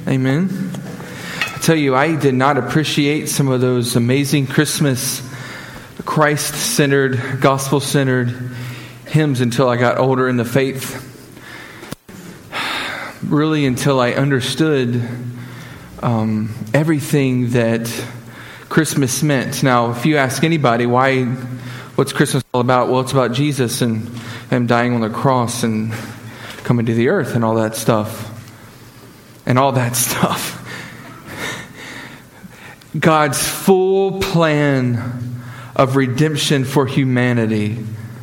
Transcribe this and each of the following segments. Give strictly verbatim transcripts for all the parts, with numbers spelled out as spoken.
Amen. I tell you, I did not appreciate some of those amazing Christmas, Christ-centered, gospel-centered hymns until I got older in the faith. Really until I understood um, everything that Christmas meant. Now, if you ask anybody, why, what's Christmas all about? Well, it's about Jesus and Him dying on the cross and coming to the earth and all that stuff. And all that stuff. God's full plan of redemption for humanity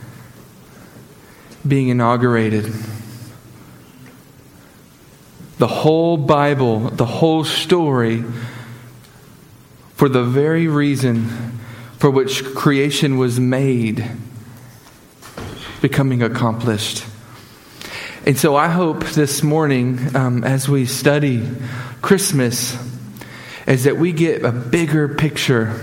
being inaugurated. The whole Bible, the whole story, for the very reason for which creation was made, becoming accomplished. And so I hope this morning, um, as we study Christmas, is that we get a bigger picture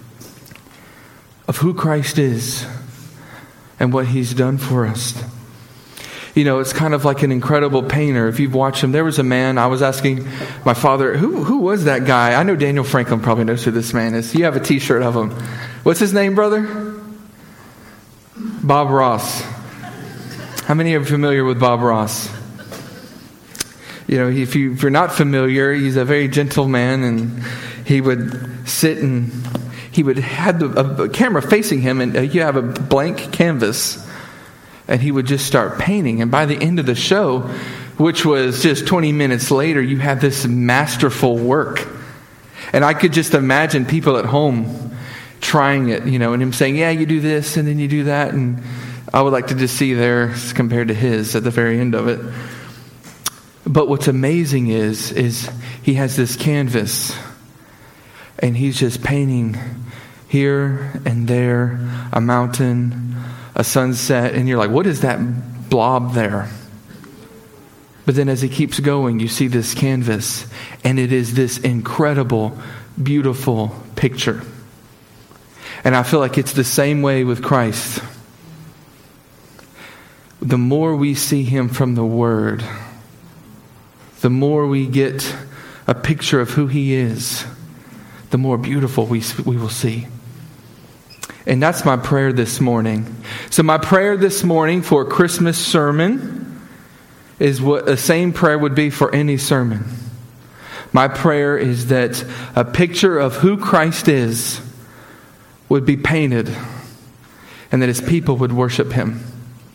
of who Christ is and what He's done for us. You know, it's kind of like an incredible painter. If you've watched him, there was a man, I was asking my father, who who was that guy? I know Daniel Franklin probably knows who this man is. You have a t-shirt of him. What's his name, brother? Bob Ross. How many are familiar with Bob Ross? You know, if, you, if you're not familiar, he's a very gentle man, and he would sit and he would have a, a camera facing him, and you have a blank canvas, and he would just start painting. And by the end of the show, which was just twenty minutes later, you had this masterful work. And I could just imagine people at home trying it, you know, and him saying, yeah, you do this, and then you do that, and I would like to just see theirs compared to his at the very end of it. But what's amazing is, is he has this canvas, and he's just painting here and there, a mountain, a sunset, and you're like, what is that blob there? But then as he keeps going, you see this canvas, and it is this incredible, beautiful picture. And I feel like it's the same way with Christ. The more we see Him from the Word, the more we get a picture of who He is, the more beautiful we we will see. And that's my prayer this morning. So my prayer this morning for a Christmas sermon is what the same prayer would be for any sermon. My prayer is that a picture of who Christ is would be painted, and that His people would worship Him.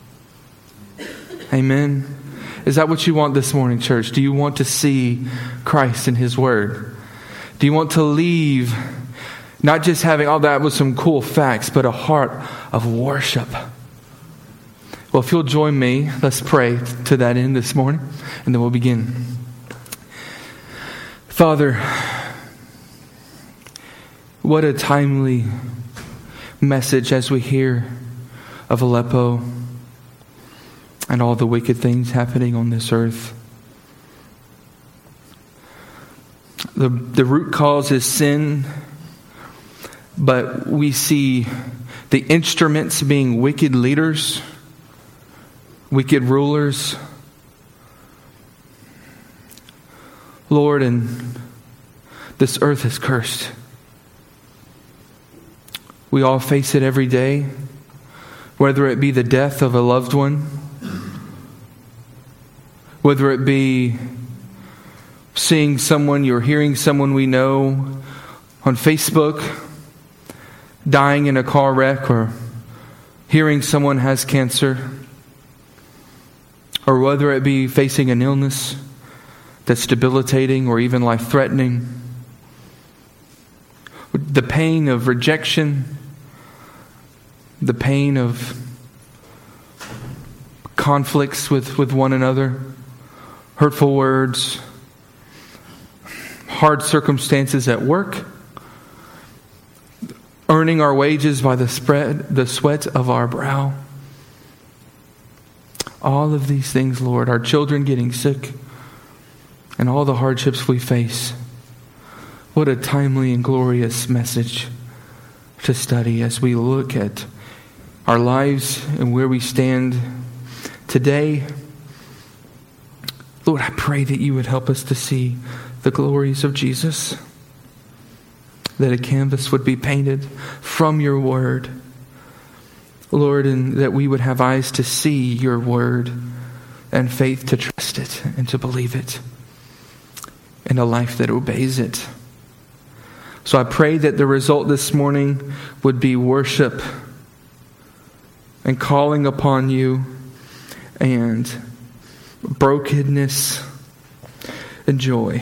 Amen. Is that what you want this morning, church? Do you want to see Christ in His Word? Do you want to leave not just having all that with some cool facts, but a heart of worship? Well, if you'll join me, let's pray to that end this morning, and then we'll begin. Father, what a timely message as we hear of Aleppo and all the wicked things happening on this earth. The, the root cause is sin, but we see the instruments being wicked leaders, wicked rulers. Lord, and this earth is cursed. We all face it every day, whether it be the death of a loved one, whether it be seeing someone, you're hearing someone we know on Facebook dying in a car wreck, or hearing someone has cancer, or whether it be facing an illness that's debilitating or even life-threatening, the pain of rejection, the pain of conflicts with, with one another, hurtful words, hard circumstances at work, earning our wages by the spread, the sweat of our brow. All of these things, Lord, our children getting sick, and all the hardships we face. What a timely and glorious message to study as we look at our lives and where we stand today, Lord, I pray that you would help us to see the glories of Jesus, that a canvas would be painted from your word, Lord, and that we would have eyes to see your word and faith to trust it and to believe it, and a life that obeys it. So I pray that the result this morning would be worship and calling upon you and brokenness and joy.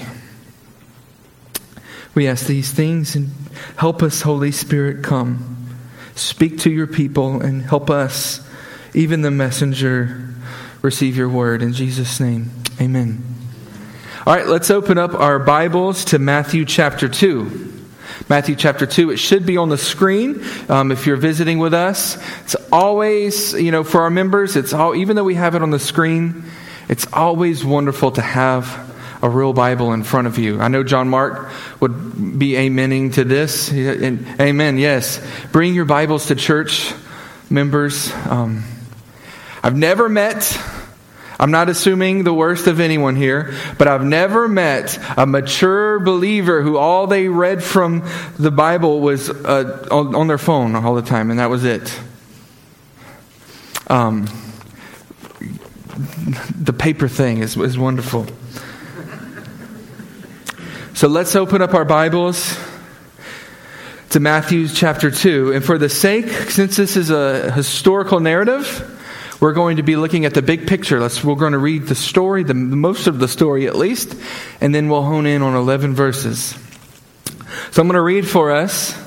We ask these things, and help us, Holy Spirit, come. Speak to your people and help us, even the messenger, receive your word. In Jesus' name, amen. All right, let's open up our Bibles to Matthew chapter two. Matthew chapter two. It should be on the screen um, if you're visiting with us. It's always, you know, for our members, it's all, even though we have it on the screen, it's always wonderful to have a real Bible in front of you. I know John Mark would be amening to this. And amen, yes. Bring your Bibles to church, members. Um, I've never met, I'm not assuming the worst of anyone here, but I've never met a mature believer who all they read from the Bible was uh, on, on their phone all the time, and that was it. Um, the paper thing is, is wonderful. So let's open up our Bibles to Matthew chapter two. And for the sake, since this is a historical narrative, we're going to be looking at the big picture. Let's, we're going to read the story, the most of the story at least, and then we'll hone in on eleven verses. So I'm going to read for us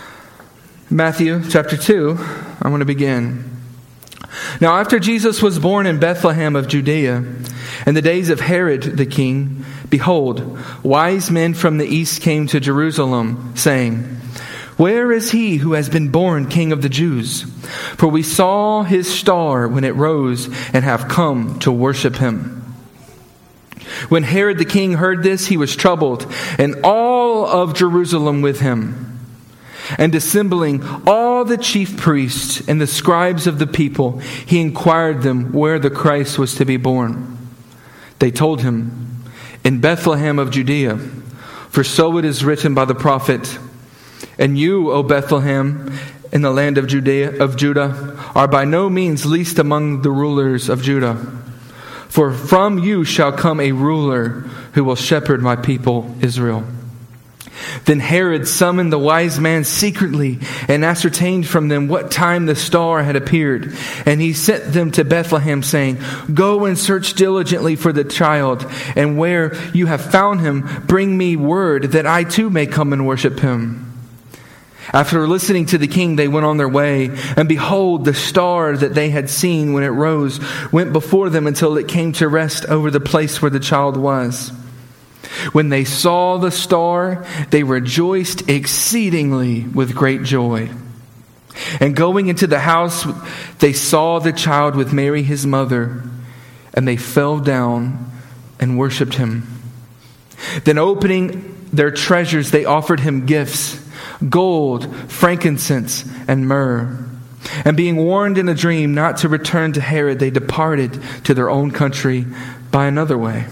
Matthew chapter two. I'm going to begin. Now after Jesus was born in Bethlehem of Judea, in the days of Herod the king, behold, wise men from the east came to Jerusalem, saying, Where is he who has been born King of the Jews? For we saw his star when it rose and have come to worship him. When Herod the king heard this, he was troubled, and all of Jerusalem with him. And assembling all the chief priests and the scribes of the people, he inquired them where the Christ was to be born. They told him, In Bethlehem of Judea, for so it is written by the prophet, And you, O Bethlehem, in the land of Judea of Judah, are by no means least among the rulers of Judah. For from you shall come a ruler who will shepherd my people Israel. Then Herod summoned the wise men secretly and ascertained from them what time the star had appeared. And he sent them to Bethlehem, saying, Go and search diligently for the child, and where you have found him, bring me word that I too may come and worship him. After listening to the king, they went on their way, and behold, the star that they had seen when it rose went before them until it came to rest over the place where the child was. When they saw the star, they rejoiced exceedingly with great joy. And going into the house, they saw the child with Mary his mother, and they fell down and worshipped him. Then opening their treasures, they offered him gifts, gold, frankincense, and myrrh. And being warned in a dream not to return to Herod, they departed to their own country by another way.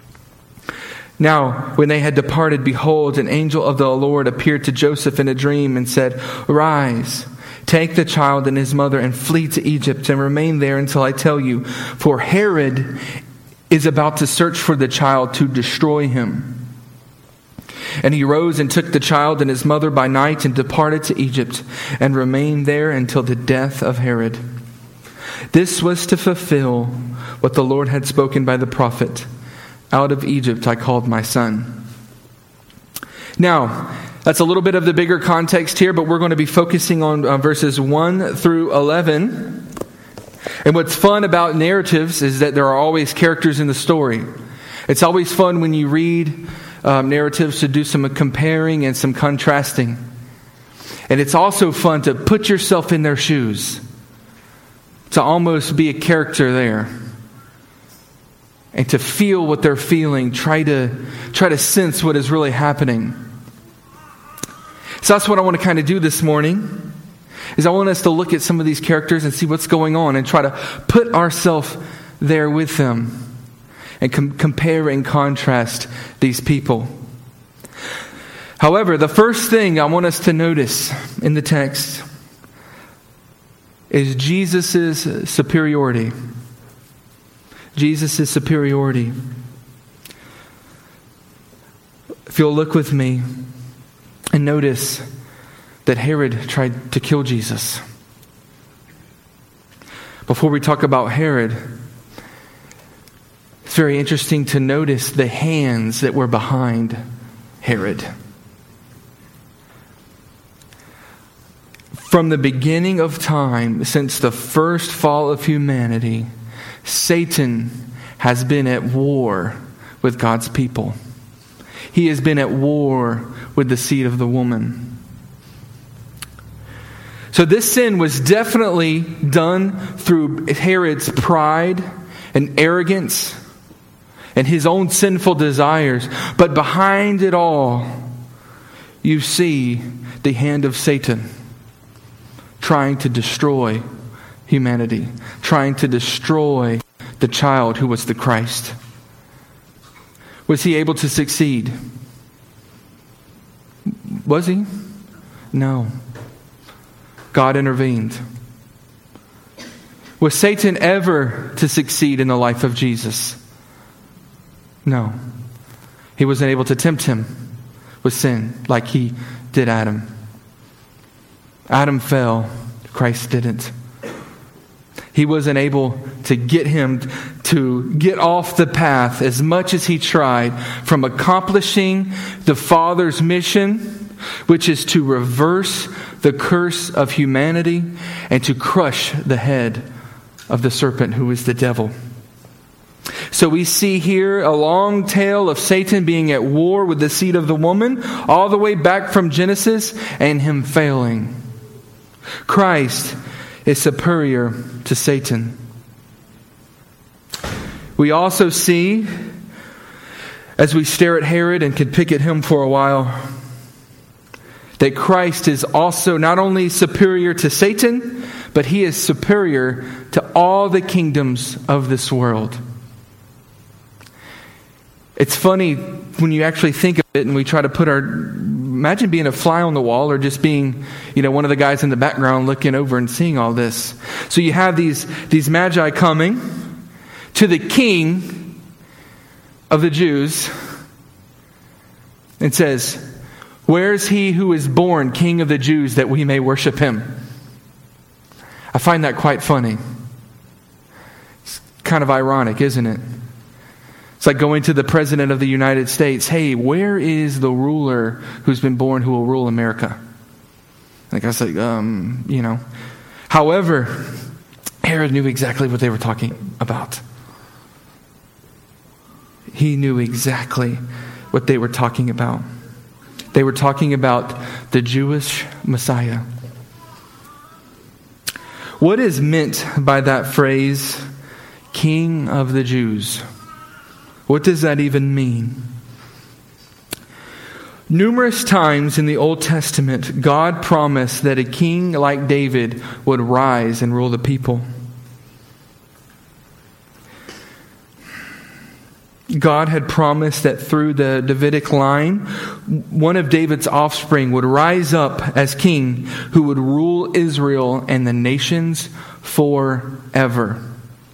Now, when they had departed, behold, an angel of the Lord appeared to Joseph in a dream and said, Rise, take the child and his mother and flee to Egypt and remain there until I tell you, for Herod is about to search for the child to destroy him. And he rose and took the child and his mother by night and departed to Egypt and remained there until the death of Herod. This was to fulfill what the Lord had spoken by the prophet. Out of Egypt I called my son. Now, that's a little bit of the bigger context here, but we're going to be focusing on uh, verses one through eleven. And what's fun about narratives is that there are always characters in the story. It's always fun when you read um, narratives to do some comparing and some contrasting. And it's also fun to put yourself in their shoes, to almost be a character there. And to feel what they're feeling, try to try to sense what is really happening. So that's what I want to kind of do this morning, is I want us to look at some of these characters and see what's going on and try to put ourselves there with them and com- compare and contrast these people. However, the first thing I want us to notice in the text is Jesus' superiority. Jesus' superiority. If you'll look with me and notice that Herod tried to kill Jesus. Before we talk about Herod, it's very interesting to notice the hands that were behind Herod. From the beginning of time, since the first fall of humanity, Satan has been at war with God's people. He has been at war with the seed of the woman. So this sin was definitely done through Herod's pride and arrogance and his own sinful desires. But behind it all, you see the hand of Satan trying to destroy humanity, trying to destroy the child who was the Christ. Was he able to succeed? Was he? No. God intervened. Was Satan ever to succeed in the life of Jesus? No. He wasn't able to tempt him with sin like he did Adam. Adam fell. Christ didn't. He wasn't able to get him to get off the path as much as he tried from accomplishing the Father's mission, which is to reverse the curse of humanity and to crush the head of the serpent who is the devil. So we see here a long tale of Satan being at war with the seed of the woman, all the way back from Genesis, and him failing. Christ is superior to Satan. We also see, as we stare at Herod and could pick at him for a while, that Christ is also not only superior to Satan, but he is superior to all the kingdoms of this world. It's funny when you actually think of it and we try to put our... Imagine being a fly on the wall or just being, you know, one of the guys in the background looking over and seeing all this. So you have these, these magi coming to the king of the Jews and says, "Where is he who is born King of the Jews that we may worship him?" I find that quite funny. It's kind of ironic, isn't it? It's like going to the President of the United States. "Hey, where is the ruler who's been born who will rule America?" Like I said, um, you know. However, Herod knew exactly what they were talking about. He knew exactly what they were talking about. They were talking about the Jewish Messiah. What is meant by that phrase, King of the Jews? What does that even mean? Numerous times in the Old Testament, God promised that a king like David would rise and rule the people. God had promised that through the Davidic line, one of David's offspring would rise up as king who would rule Israel and the nations forever.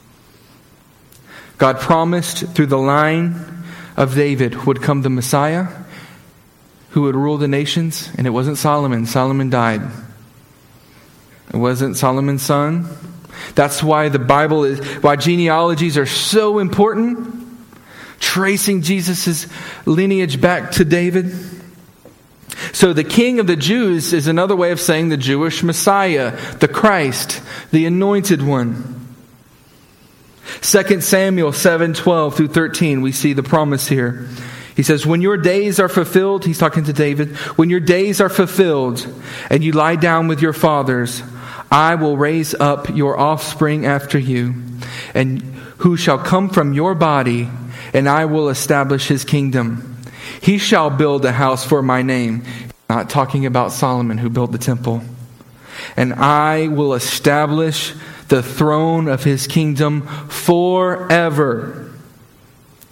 God promised through the line of David would come the Messiah who would rule the nations, and it wasn't Solomon. Solomon died. It wasn't Solomon's son. That's why the Bible is, why genealogies are so important. Tracing Jesus' lineage back to David. So the King of the Jews is another way of saying the Jewish Messiah, the Christ, the Anointed One. Second Samuel seven twelve through thirteen, we see the promise here. He says, "When your days are fulfilled," he's talking to David, "when your days are fulfilled and you lie down with your fathers, I will raise up your offspring after you, and who shall come from your body, and I will establish his kingdom. He shall build a house for my name." Not talking about Solomon who built the temple. "And I will establish the throne of his kingdom forever.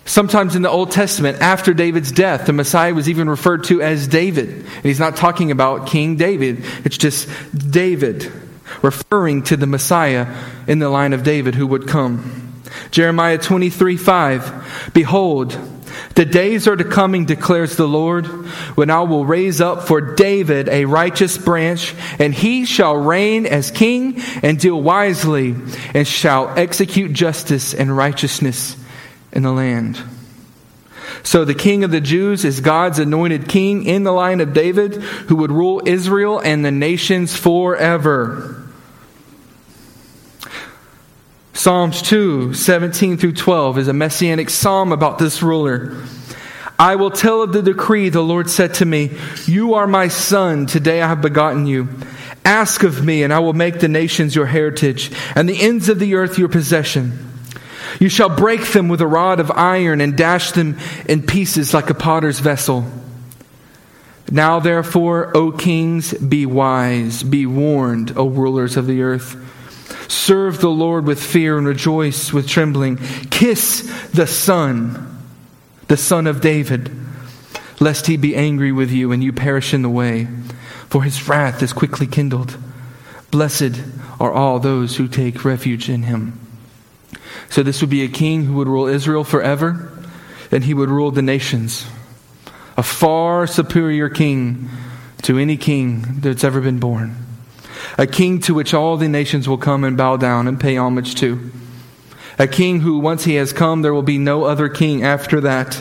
Sometimes in the Old Testament, after David's death, the Messiah was even referred to as David. And he's not talking about King David. It's just David, referring to the Messiah in the line of David who would come. Jeremiah twenty-three five, behold, the days are to coming, declares the Lord, when I will raise up for David a righteous branch, and he shall reign as king and deal wisely, and shall execute justice and righteousness in the land. So the King of the Jews is God's anointed king in the line of David, who would rule Israel and the nations forever. Psalms two, seventeen through twelve is a messianic psalm about this ruler. I will tell of the decree. The Lord said to me, you are my son. Today I have begotten you. Ask of me, and I will make the nations your heritage, and the ends of the earth your possession. You shall break them with a rod of iron and dash them in pieces like a potter's vessel. Now therefore, O kings, be wise, be warned, O rulers of the earth. Serve the Lord with fear and rejoice with trembling. Kiss the Son, the Son of David, lest he be angry with you and you perish in the way, for his wrath is quickly kindled. Blessed are all those who take refuge in him. So this would be a king who would rule Israel forever, and he would rule the nations. A far superior king to any king that's ever been born. A king to which all the nations will come and bow down and pay homage to. A king who, once he has come, there will be no other king after that.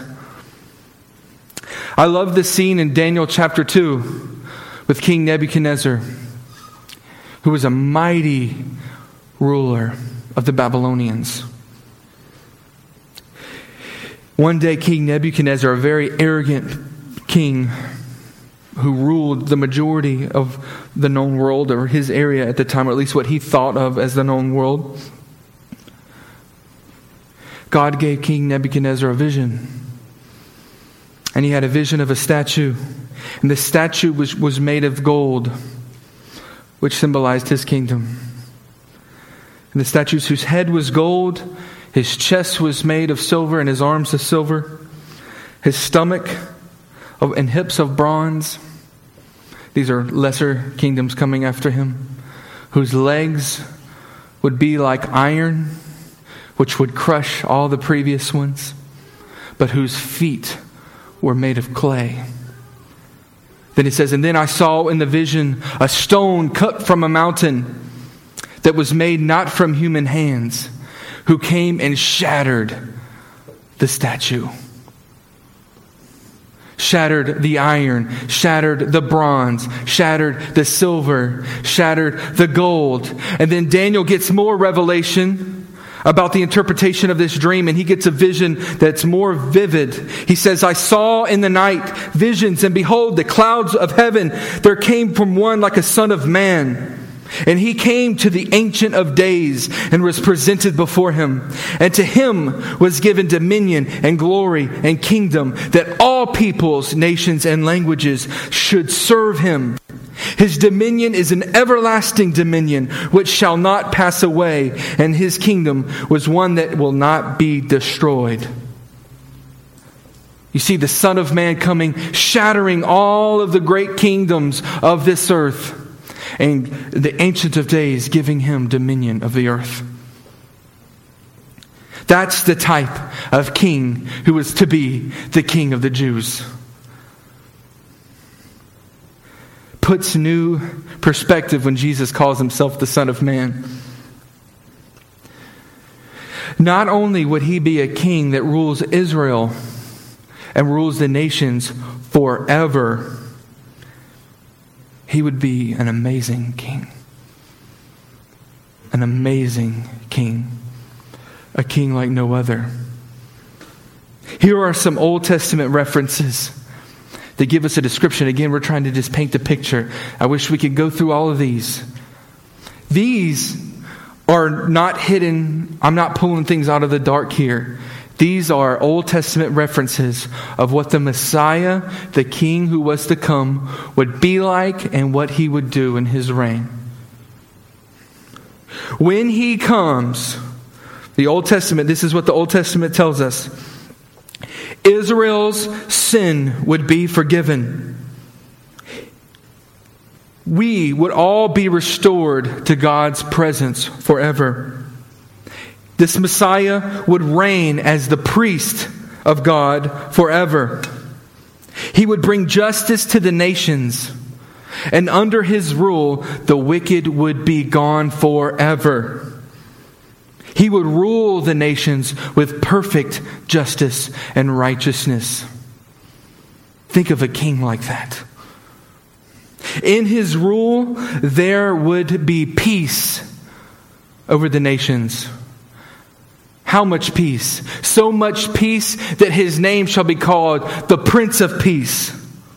I love this scene in Daniel chapter two with King Nebuchadnezzar, who was a mighty ruler of the Babylonians. One day, King Nebuchadnezzar, a very arrogant king who ruled the majority of the known world, or his area at the time, or at least what he thought of as the known world, God gave King Nebuchadnezzar a vision. And he had a vision of a statue. And the statue was, was made of gold, which symbolized his kingdom. And the statue whose head was gold, his chest was made of silver, and his arms of silver, his stomach and hips of bronze. These are lesser kingdoms coming after him, whose legs would be like iron, which would crush all the previous ones, but whose feet were made of clay. Then he says, and then I saw in the vision a stone cut from a mountain that was made not from human hands, who came and shattered the statue. Shattered the iron, shattered the bronze, shattered the silver, shattered the gold. And then Daniel gets more revelation about the interpretation of this dream, and he gets a vision that's more vivid. He says, I saw in the night visions, and behold, the clouds of heaven, there came from one like a son of man. And he came to the Ancient of Days and was presented before him. And to him was given dominion and glory and kingdom, that all peoples, nations, and languages should serve him. His dominion is an everlasting dominion which shall not pass away, and his kingdom was one that will not be destroyed. You see the Son of Man coming, shattering all of the great kingdoms of this earth, and the Ancient of Days giving him dominion of the earth. That's the type of king who is to be the King of the Jews. Puts new perspective when Jesus calls himself the Son of Man. Not only would he be a king that rules Israel and rules the nations forever, he would be an amazing king. An amazing king. A king like no other. Here are some Old Testament references that give us a description. Again, we're trying to just paint the picture. I wish we could go through all of these. These are not hidden. I'm not pulling things out of the dark here. These are Old Testament references of what the Messiah, the King who was to come, would be like and what he would do in his reign. When he comes, the Old Testament, this is what the Old Testament tells us. Israel's sin would be forgiven. We would all be restored to God's presence forever. This Messiah would reign as the priest of God forever. He would bring justice to the nations, and under his rule, the wicked would be gone forever. He would rule the nations with perfect justice and righteousness. Think of a king like that. In his rule, there would be peace over the nations. How much peace? So much peace that his name shall be called the Prince of Peace.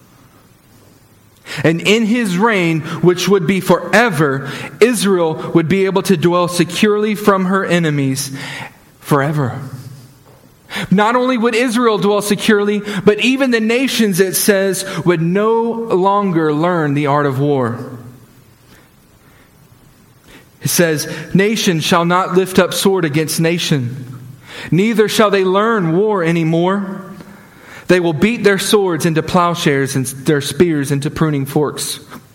And in his reign, which would be forever, Israel would be able to dwell securely from her enemies forever. Not only would Israel dwell securely, but even the nations, it says, would no longer learn the art of war. It says, nation shall not lift up sword against nation, neither shall they learn war anymore. They will beat their swords into plowshares and their spears into pruning forks.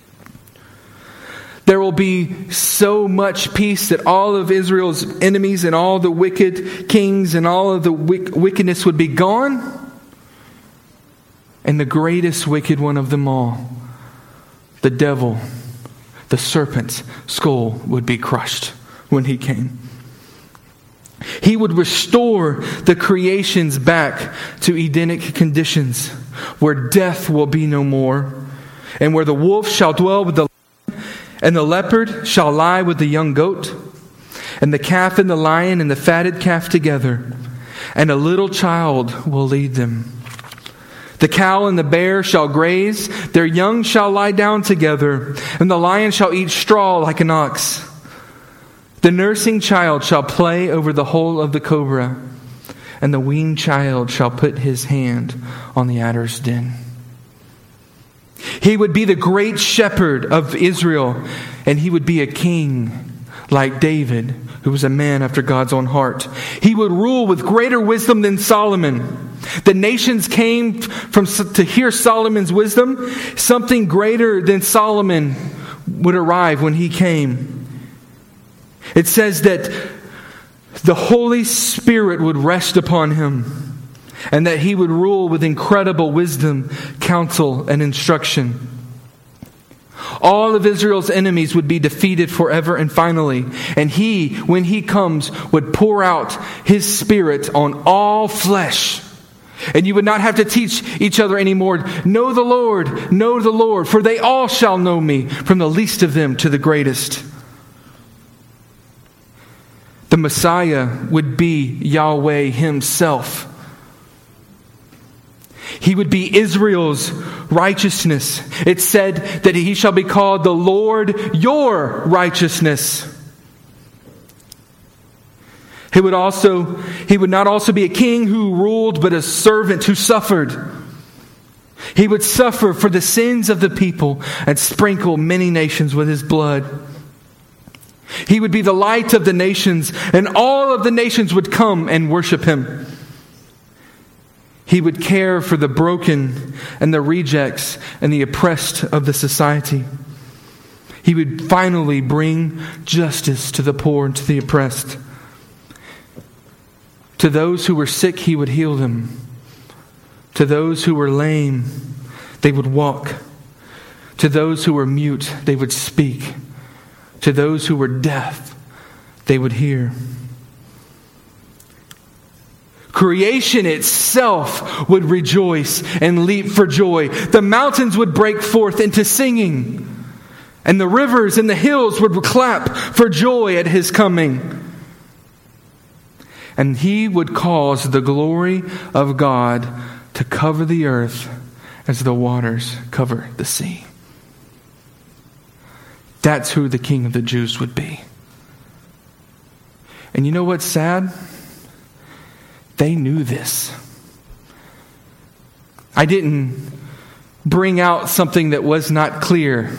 There will be so much peace that all of Israel's enemies and all the wicked kings and all of the wickedness would be gone. And the greatest wicked one of them all, the devil, the serpent's skull, would be crushed when he came. He would restore the creations back to Edenic conditions, where death will be no more, and where the wolf shall dwell with the lion, and the leopard shall lie with the young goat, and the calf and the lion and the fatted calf together, and a little child will lead them. The cow and the bear shall graze, their young shall lie down together, and the lion shall eat straw like an ox. The nursing child shall play over the hole of the cobra, and the weaned child shall put his hand on the adder's den. He would be the great shepherd of Israel, and he would be a king like David, who was a man after God's own heart. He would rule with greater wisdom than Solomon. The nations came from to hear Solomon's wisdom. Something greater than Solomon would arrive when he came. It says that the Holy Spirit would rest upon him, and that he would rule with incredible wisdom, counsel, and instruction. All of Israel's enemies would be defeated forever and finally. And he, when he comes, would pour out his Spirit on all flesh. And you would not have to teach each other anymore, know the Lord, know the Lord, for they all shall know me, from the least of them to the greatest. The Messiah would be Yahweh himself. He would be Israel's righteousness. It said that he shall be called the Lord your righteousness. He would also, he would not also be a king who ruled, but a servant who suffered. He would suffer for the sins of the people and sprinkle many nations with his blood. He would be the light of the nations, and all of the nations would come and worship him. He would care for the broken and the rejects and the oppressed of the society. He would finally bring justice to the poor and to the oppressed. To those who were sick, he would heal them. To those who were lame, they would walk. To those who were mute, they would speak. To those who were deaf, they would hear. Creation itself would rejoice and leap for joy. The mountains would break forth into singing, and the rivers and the hills would clap for joy at his coming. And he would cause the glory of God to cover the earth as the waters cover the sea. That's who the King of the Jews would be. And you know what's sad? They knew this. I didn't bring out something that was not clear.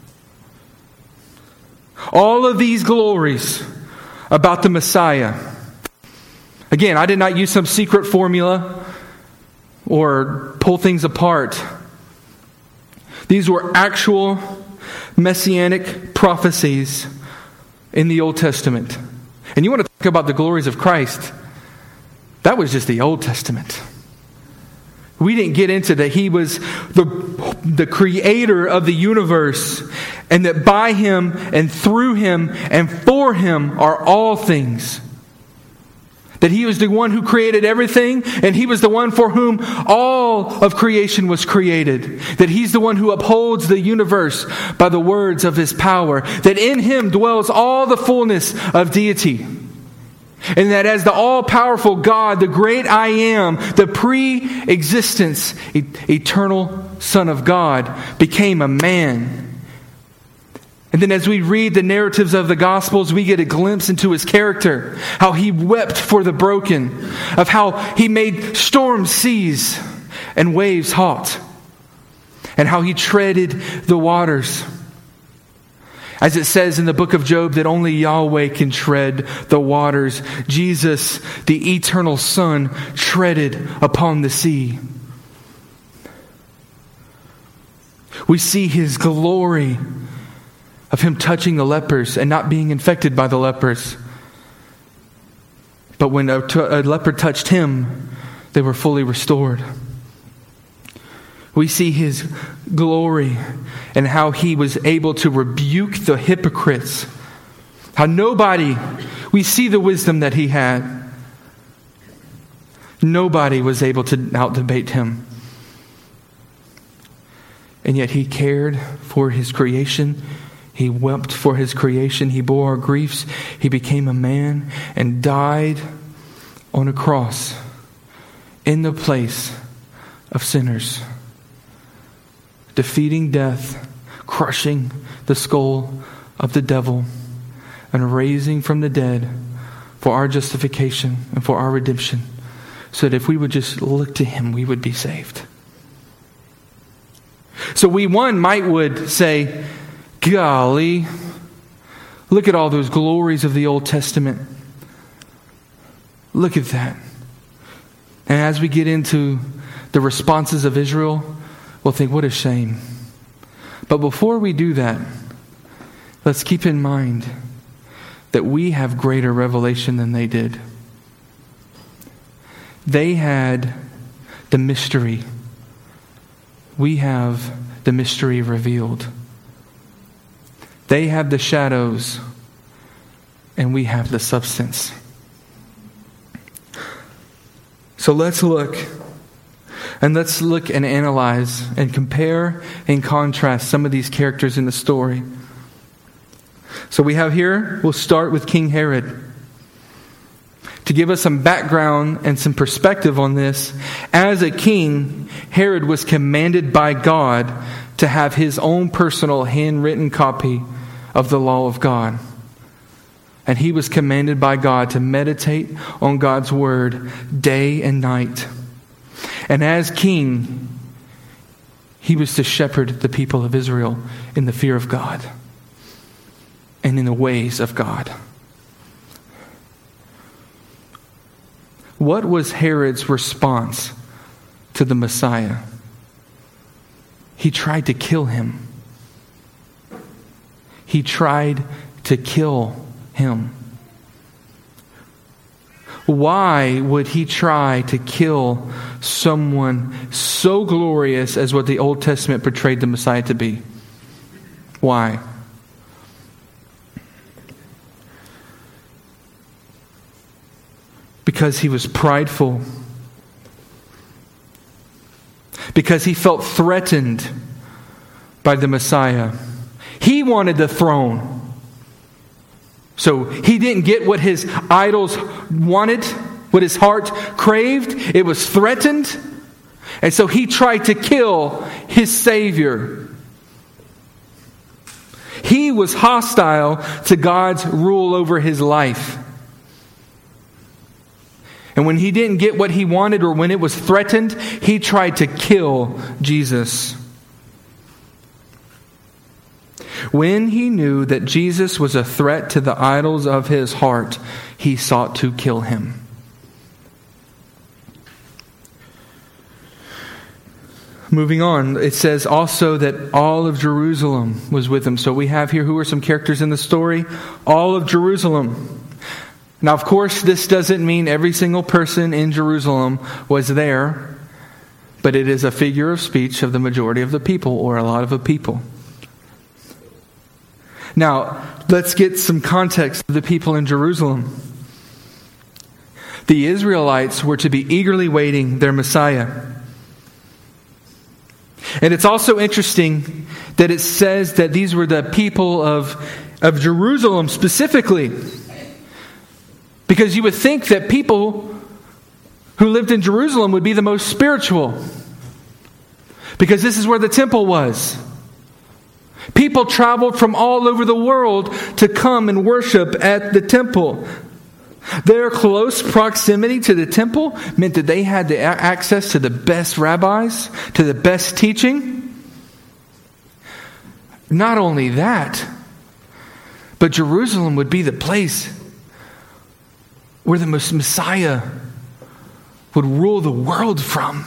All of these glories about the Messiah. Again, I did not use some secret formula. or pull things apart. These were actual messianic prophecies in the Old Testament. And you want to talk about the glories of Christ? That was just the Old Testament. We didn't get into that he was the, the creator of the universe, and that by him and through him and for him are all things. That he was the one who created everything, and he was the one for whom all of creation was created. That he's the one who upholds the universe by the words of his power. That in him dwells all the fullness of deity. And that as the all-powerful God, the great I am, the pre-existence, e- eternal Son of God, became a man. And then as we read the narratives of the Gospels, we get a glimpse into his character. How he wept for the broken. Of how he made storms cease and waves halt. And how he treaded the waters. As it says in the book of Job that only Yahweh can tread the waters, Jesus, the eternal Son, treaded upon the sea. We see his glory of him touching the lepers and not being infected by the lepers. But when a, t- a leper touched him, they were fully restored. We see his glory and how he was able to rebuke the hypocrites. How nobody, we see the wisdom that he had. Nobody was able to out-debate him. And yet he cared for his creation. He wept for his creation. He bore our griefs. He became a man and died on a cross in the place of sinners. Defeating death, crushing the skull of the devil, and raising from the dead for our justification and for our redemption, so that if we would just look to him, we would be saved. So we, one, might would say, golly, look at all those glories of the Old Testament. Look at that. And as we get into the responses of Israel, we'll think, what a shame. But before we do that, let's keep in mind that we have greater revelation than they did. They had the mystery. We have the mystery revealed. They have the shadows, and we have the substance. So let's look. And let's look and analyze and compare and contrast some of these characters in the story. So we have here, we'll start with King Herod. To give us some background and some perspective on this, as a king, Herod was commanded by God to have his own personal handwritten copy of the law of God. And he was commanded by God to meditate on God's word day and night. And as king, he was to shepherd the people of Israel in the fear of God and in the ways of God. What was Herod's response to the Messiah? He tried to kill him. He tried to kill him. Why would he try to kill someone so glorious as what the Old Testament portrayed the Messiah to be? Why? Because he was prideful. Because he felt threatened by the Messiah. He wanted the throne. So he didn't get what his idols wanted, what his heart craved. It was threatened. And so he tried to kill his Savior. He was hostile to God's rule over his life. And when he didn't get what he wanted, or when it was threatened, he tried to kill Jesus. When he knew that Jesus was a threat to the idols of his heart, he sought to kill him. Moving on, it says also that all of Jerusalem was with him. So we have here, who are some characters in the story? All of Jerusalem. Now, of course, this doesn't mean every single person in Jerusalem was there, but it is a figure of speech of the majority of the people, or a lot of the people. Now, let's get some context of the people in Jerusalem. The Israelites were to be eagerly waiting their Messiah. And it's also interesting that it says that these were the people of, of Jerusalem specifically. Because you would think that people who lived in Jerusalem would be the most spiritual. Because this is where the temple was. People traveled from all over the world to come and worship at the temple. Their close proximity to the temple meant that they had the access to the best rabbis, to the best teaching. Not only that, but Jerusalem would be the place where the Messiah would rule the world from.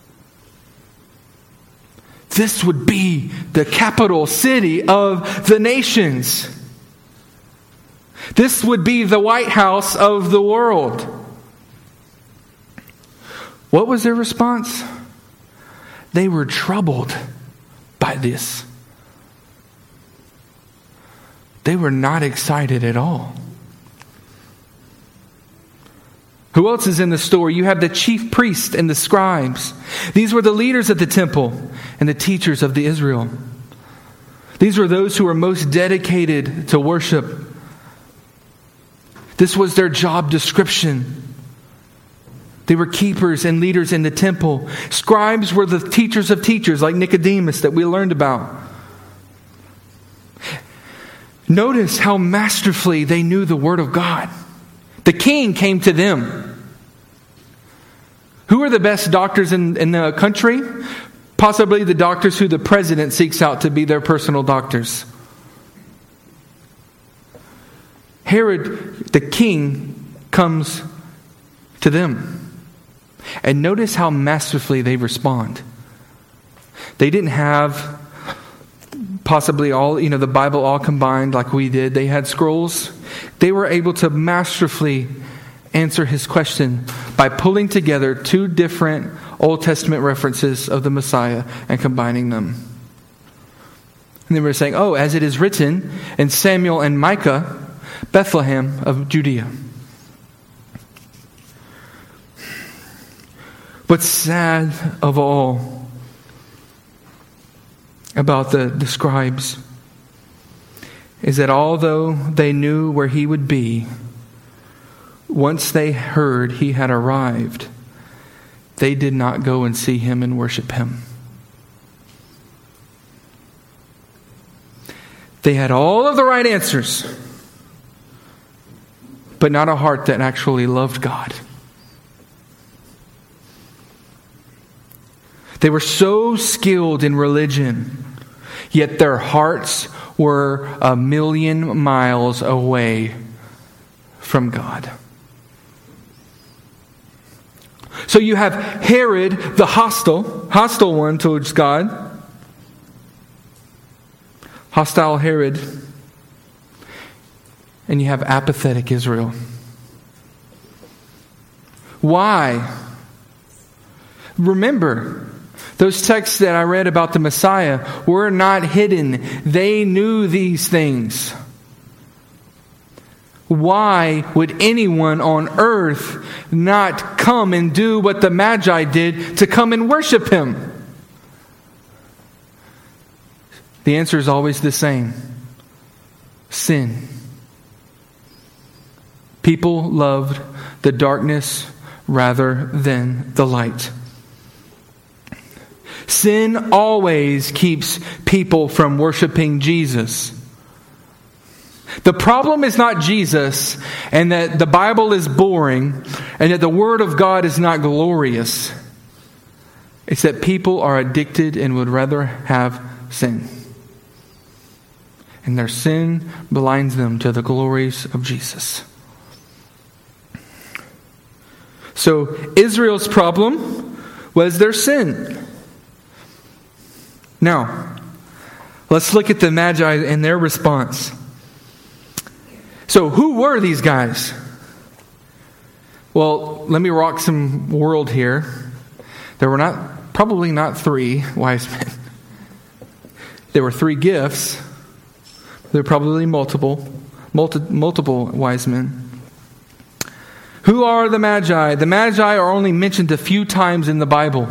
This would be the capital city of the nations. This would be the White House of the world. What was their response? They were troubled by this. They were not excited at all. Who else is in the story? You have the chief priests and the scribes. These were the leaders of the temple and the teachers of the Israel. These were those who were most dedicated to worship. This was their job description. They were keepers and leaders in the temple. Scribes were the teachers of teachers, like Nicodemus that we learned about. Notice how masterfully they knew the Word of God. The king came to them. Who are the best doctors in, in the country? Possibly the doctors who the president seeks out to be their personal doctors. Herod, the king, comes to them. And notice how masterfully they respond. They didn't have possibly all, you know, the Bible all combined like we did. They had scrolls. They were able to masterfully answer his question by pulling together two different Old Testament references of the Messiah and combining them. And they were saying, oh, as it is written in Samuel and Micah, Bethlehem of Judea. What's sad of all about the, the scribes is that although they knew where he would be, once they heard he had arrived, they did not go and see him and worship him. They had all of the right answers, but not a heart that actually loved God. They were so skilled in religion, yet their hearts were a million miles away from God. So you have Herod, the hostile, hostile one towards God. Hostile Herod. And you have apathetic Israel. Why? Remember, those texts that I read about the Messiah were not hidden. They knew these things. Why would anyone on earth not come and do what the Magi did to come and worship him? The answer is always the same. Sin. People loved the darkness rather than the light. Sin always keeps people from worshiping Jesus. The problem is not Jesus and that the Bible is boring and that the Word of God is not glorious. It's that people are addicted and would rather have sin. And their sin blinds them to the glories of Jesus. So Israel's problem was their sin. Now, let's look at the Magi and their response. So, who were these guys? Well, let me rock some world here. There were not, probably not three wise men. There were three gifts. There were probably multiple, multi, multiple wise men. Who are the Magi? The Magi are only mentioned a few times in the Bible.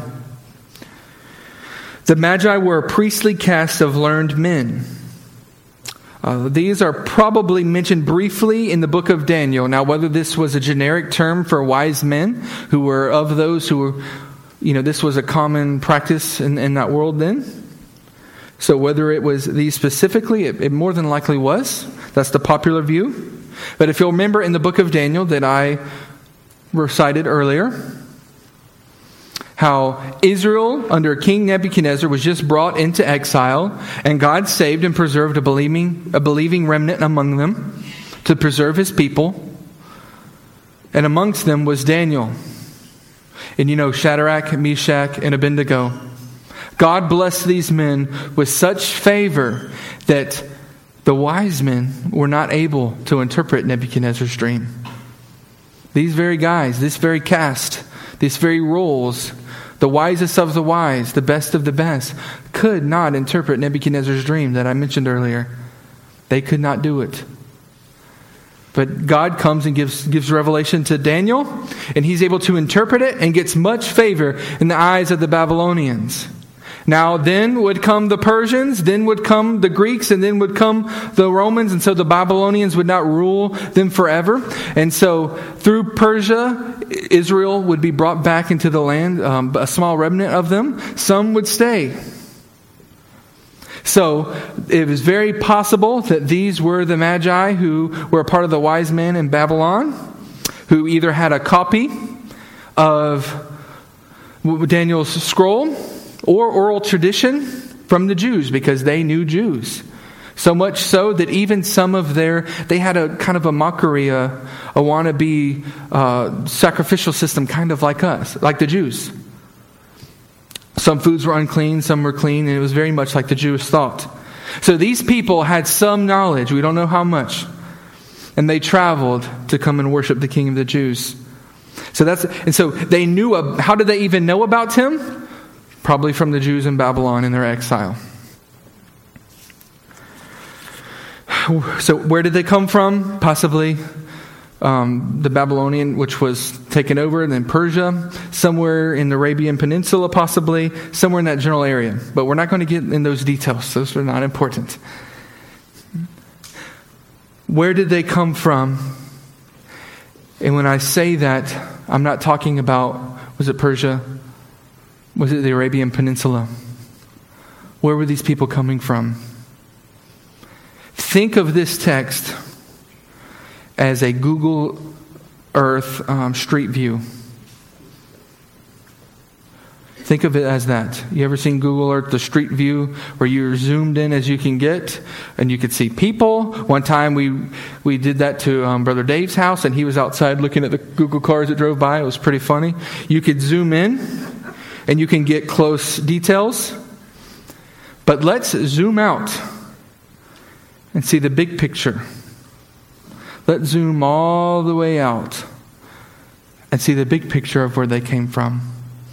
The Magi were a priestly caste of learned men. Uh, these are probably mentioned briefly in the book of Daniel. Now, whether this was a generic term for wise men who were of those who were, you know, this was a common practice in, in that world then. So whether it was these specifically, it, it more than likely was. That's the popular view. But if you'll remember in the book of Daniel that I recited earlier, how Israel under King Nebuchadnezzar was just brought into exile, and God saved and preserved a believing, a believing remnant among them to preserve his people. And amongst them was Daniel. And you know, Shadrach, Meshach, and Abednego. God blessed these men with such favor that the wise men were not able to interpret Nebuchadnezzar's dream. These very guys, this very caste, these very roles, the wisest of the wise, the best of the best, could not interpret Nebuchadnezzar's dream that I mentioned earlier. They could not do it. But God comes and gives, gives revelation to Daniel, and he's able to interpret it and gets much favor in the eyes of the Babylonians. Now then would come the Persians, then would come the Greeks, and then would come the Romans, and so the Babylonians would not rule them forever. And so through Persia, Israel would be brought back into the land, um, a small remnant of them. Some would stay. So it was very possible that these were the Magi who were a part of the wise men in Babylon, who either had a copy of Daniel's scroll or oral tradition from the Jews, because they knew Jews. So much so that even some of their, they had a kind of a mockery, a, a wannabe uh, sacrificial system, kind of like us, like the Jews. Some foods were unclean, some were clean, and it was very much like the Jewish thought. So these people had some knowledge, we don't know how much, and they traveled to come and worship the King of the Jews. So that's, and so they knew, uh, how did they even know about him? Probably from the Jews in Babylon in their exile. So where did they come from? Possibly um, the Babylonian, which was taken over, and then Persia, somewhere in the Arabian Peninsula, possibly, somewhere in that general area. But we're not going to get in those details. Those are not important. Where did they come from? And when I say that, I'm not talking about, was it Persia? Was it the Arabian Peninsula? Where were these people coming from? Think of this text as a Google Earth um, street view. Think of it as that. You ever seen Google Earth, the street view, where you're zoomed in as you can get, and you could see people? One time we we did that to um, Brother Dave's house, and he was outside looking at the Google cars that drove by. It was pretty funny. You could zoom in, and you can get close details. But let's zoom out and see the big picture. Let's zoom all the way out and see the big picture of where they came from.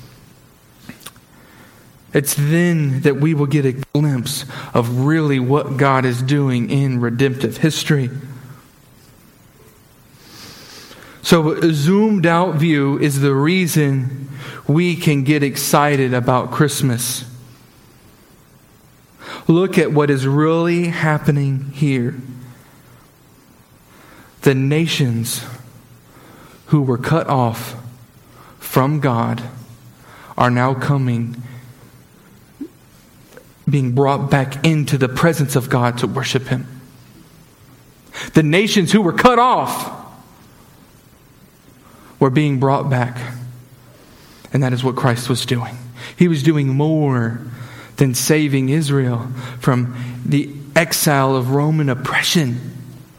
It's then that we will get a glimpse of really what God is doing in redemptive history. So a zoomed out view is the reason we can get excited about Christmas. Look at what is really happening here. The nations who were cut off from God are now coming, being brought back into the presence of God to worship Him. The nations who were cut off were being brought back. And that is what Christ was doing. He was doing more than saving Israel from the exile of Roman oppression.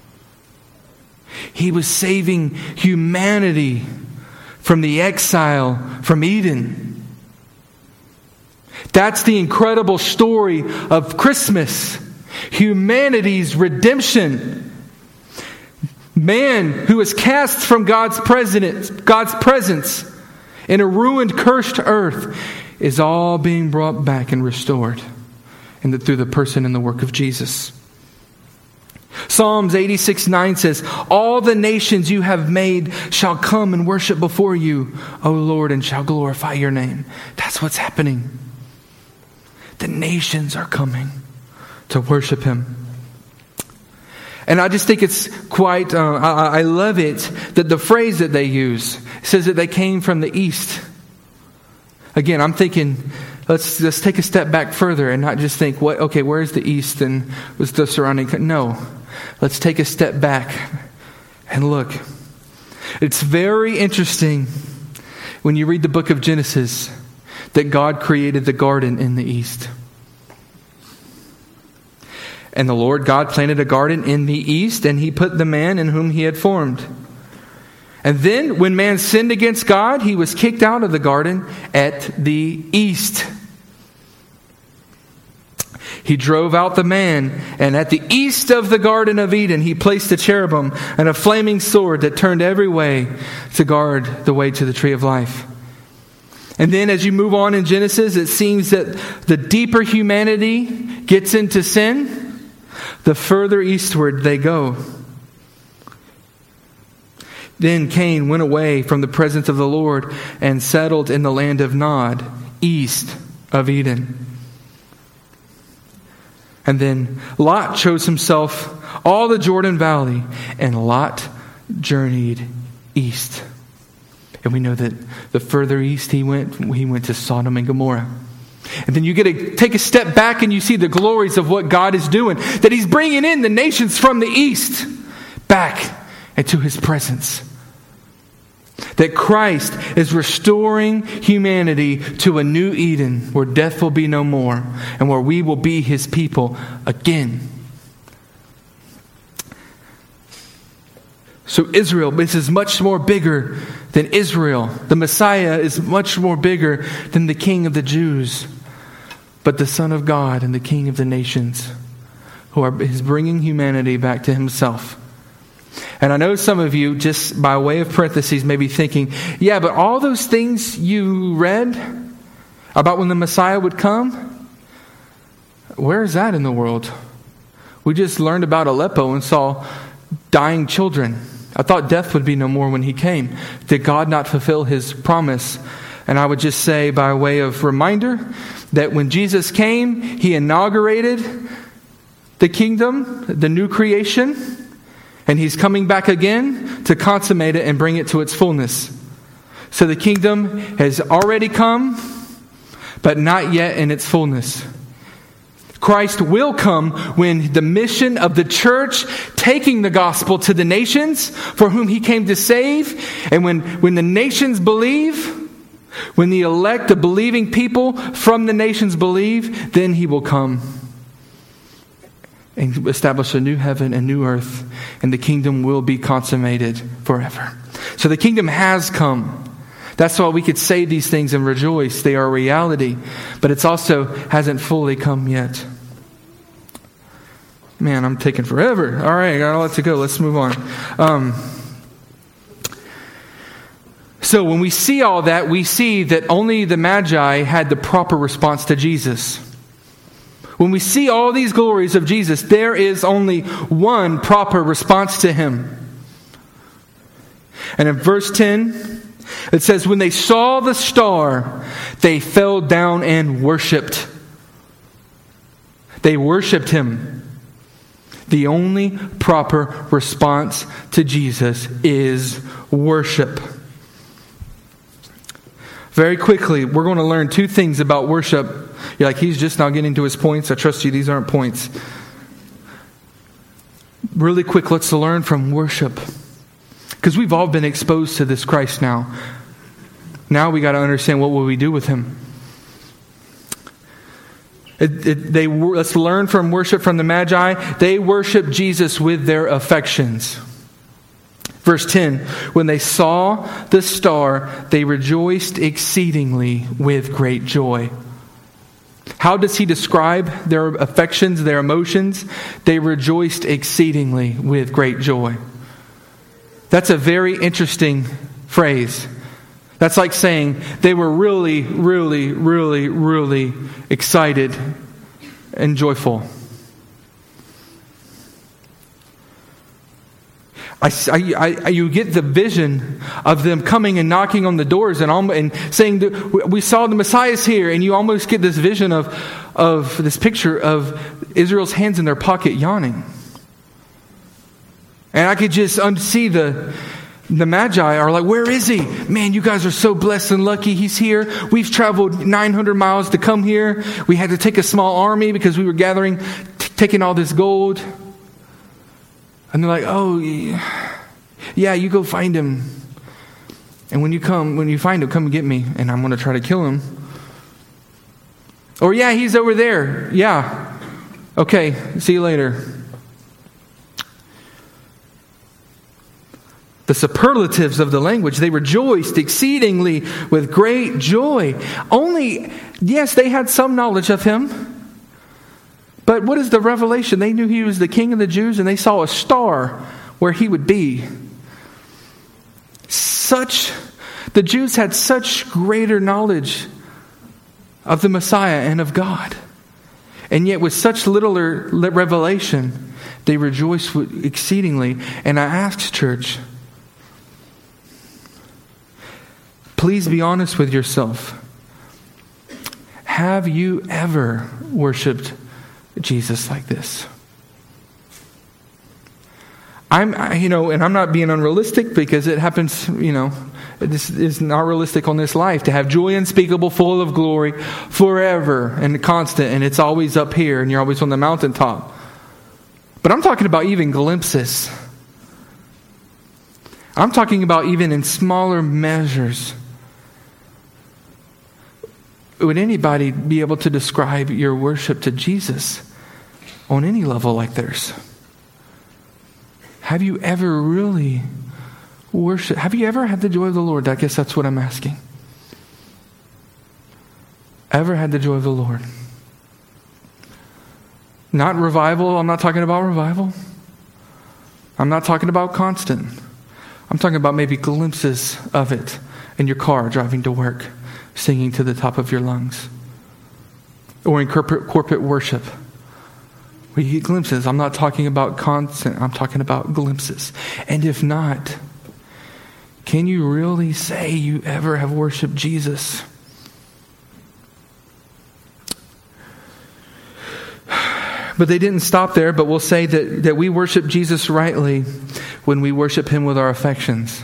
He was saving humanity from the exile from Eden. That's the incredible story of Christmas. Humanity's redemption. Man who is cast from God's presence, God's presence in a ruined, cursed earth is all being brought back and restored and the, through the person and the work of Jesus. Psalms eighty-six nine says, all the nations you have made shall come and worship before you, O Lord, and shall glorify your name. That's what's happening. The nations are coming to worship Him. And I just think it's quite, uh, I, I love it, that the phrase that they use says that they came from the east. Again, I'm thinking, let's let's take a step back further and not just think, what? Okay, where's the east and what's the surrounding? No, let's take a step back and look. It's very interesting when you read the book of Genesis that God created the garden in the east. And the Lord God planted a garden in the east, and He put the man in whom He had formed. And then when man sinned against God, he was kicked out of the garden at the east. He drove out the man, and at the east of the Garden of Eden, He placed a cherubim and a flaming sword that turned every way to guard the way to the tree of life. And then as you move on in Genesis, it seems that the deeper humanity gets into sin, the further eastward they go. Then Cain went away from the presence of the Lord and settled in the land of Nod, east of Eden. And then Lot chose himself all the Jordan Valley, and Lot journeyed east. And we know that the further east he went, he went to Sodom and Gomorrah. And then you get to take a step back and you see the glories of what God is doing. That He's bringing in the nations from the east back into His presence. That Christ is restoring humanity to a new Eden where death will be no more and where we will be His people again. So Israel, this is much more bigger than Israel. The Messiah is much more bigger than the King of the Jews. But the Son of God and the King of the nations, who are, is bringing humanity back to Himself. And I know some of you, just by way of parentheses, may be thinking, yeah, but all those things you read about when the Messiah would come, where is that in the world? We just learned about Aleppo and saw dying children. I thought death would be no more when He came. Did God not fulfill His promise? And I would just say, by way of reminder, that when Jesus came, He inaugurated the kingdom, the new creation, and He's coming back again to consummate it and bring it to its fullness. So the kingdom has already come, but not yet in its fullness. Christ will come when the mission of the church, taking the gospel to the nations for whom He came to save, and when, when the nations believe, when the elect, the believing people from the nations believe, then He will come and establish a new heaven and new earth, and the kingdom will be consummated forever. So the kingdom has come. That's why we could say these things and rejoice. They are a reality, but it's also hasn't fully come yet. Man, I'm taking forever. All right, I got a lot to go. Let's move on. Um, so when we see all that, we see that only the Magi had the proper response to Jesus. When we see all these glories of Jesus, there is only one proper response to Him. And in verse ten, it says, when they saw the star, they fell down and worshipped. They worshipped Him. The only proper response to Jesus is worship. Very quickly, we're going to learn two things about worship. You're like, he's just now getting to his points. I trust you, these aren't points. Really quick, let's learn from worship. Because we've all been exposed to this Christ now. Now we got to understand, what will we do with Him? It, it, they let's learn from worship from the Magi. They worship Jesus with their affections. Verse ten, when they saw the star, they rejoiced exceedingly with great joy. How does he describe their affections, their emotions? They rejoiced exceedingly with great joy. That's a very interesting phrase. That's like saying they were really, really, really, really excited and joyful. I, I, I, you get the vision of them coming and knocking on the doors and, and saying, that we saw the Messiah's here. And you almost get this vision of, of this picture of Israel's hands in their pocket yawning. And I could just see the, the Magi are like, where is he? Man, you guys are so blessed and lucky he's here. We've traveled nine hundred miles to come here. We had to take a small army because we were gathering, t- taking all this gold. And they're like, oh, yeah, you go find him. And when you come, when you find him, come and get me. And I'm going to try to kill him. Or, yeah, he's over there. Yeah. Okay, see you later. The superlatives of the language, they rejoiced exceedingly with great joy. Only, yes, they had some knowledge of him. But what is the revelation? They knew he was the King of the Jews, and they saw a star where he would be. Such, the Jews had such greater knowledge of the Messiah and of God. And yet with such little revelation, they rejoiced exceedingly. And I asked, church, please be honest with yourself. Have you ever worshiped Jesus like this? I'm, you know, and I'm not being unrealistic because it happens, you know, this is not realistic on this life to have joy unspeakable, full of glory, forever and constant, and it's always up here and you're always on the mountaintop. But I'm talking about even glimpses. I'm talking about even in smaller measures. Would anybody be able to describe your worship to Jesus on any level like theirs? Have you ever really worshiped? Have you ever had the joy of the Lord? I guess that's what I'm asking. Ever had the joy of the Lord? Not revival. I'm not talking about revival. I'm not talking about constant. I'm talking about maybe glimpses of it in your car driving to work, singing to the top of your lungs. Or in corporate, corporate worship, where you get glimpses. I'm not talking about constant. I'm talking about glimpses. And if not, can you really say you ever have worshiped Jesus? But they didn't stop there, but we'll say that, that we worship Jesus rightly when we worship him with our affections.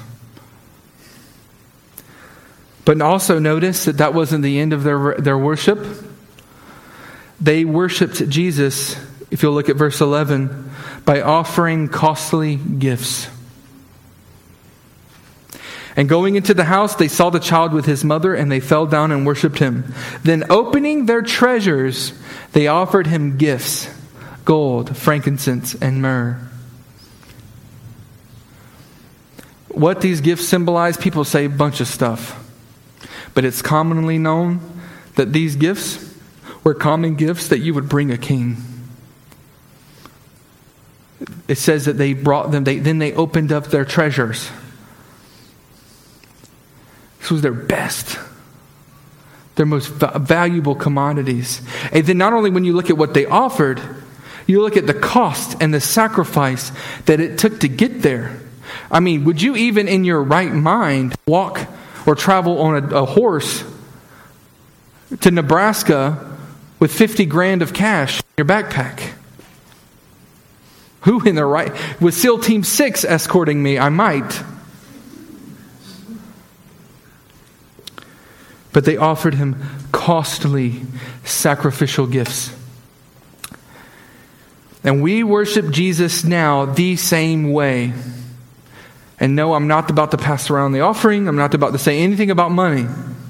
But also notice that that wasn't the end of their, their worship. They worshiped Jesus, if you'll look at verse eleven, by offering costly gifts. And going into the house, they saw the child with his mother, and they fell down and worshipped him. Then opening their treasures, they offered him gifts, gold, frankincense, and myrrh. What these gifts symbolize, people say a bunch of stuff. But it's commonly known that these gifts were common gifts that you would bring a king. It says that they brought them, they, then they opened up their treasures. This was their best, their most valuable commodities. And then not only when you look at what they offered, you look at the cost and the sacrifice that it took to get there. I mean, would you even in your right mind walk or travel on a, a horse to Nebraska with fifty grand of cash in your backpack? Who in their right? With SEAL Team six escorting me, I might. But they offered him costly sacrificial gifts. And we worship Jesus now the same way. And no, I'm not about to pass around the offering. I'm not about to say anything about money.